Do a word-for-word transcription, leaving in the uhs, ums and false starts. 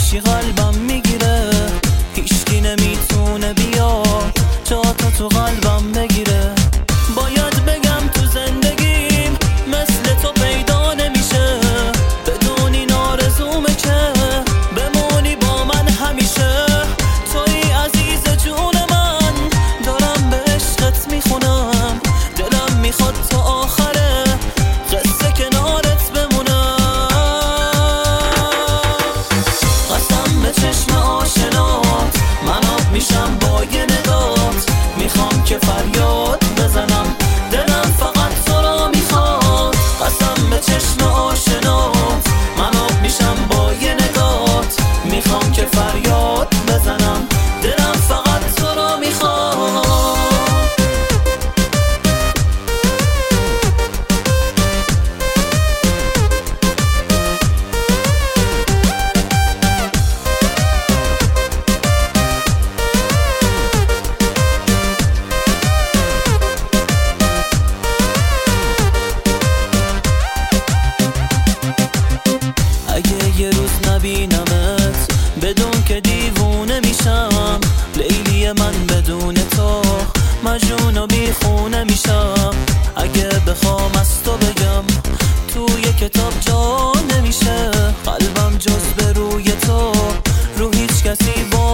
میشی قلبم میگیره، هیچکی نمیتونه بیا جا تا تو قلبم بگیره. باید بگم تو زندگیم مثل تو پیدا نمیشه، بدون این آرزومه که بمونی با من همیشه. توی عزیز جون من، دارم به عشقت میخونم، دلم میخواد تا آخره قصه کنارت بمونم. قسم به چشم آشنات، من آب میشم با یه نگات، میخوام که فریاد بزنم، دلم فقط تو را میخواد. قسم به چشم آشنات، من آب میشم با یه نگات، میخوام که فریاد بزنم، دلم فقط تو را میخواد. اگه یه روز نبینمت بدون که دیوونه میشم، لیلی من بدون تو مجنون و بیخونه میشم. اگه بخوام از تو بگم توی کتاب جا نمیشه، قلبم جز به روی تو رو هیچ کسی با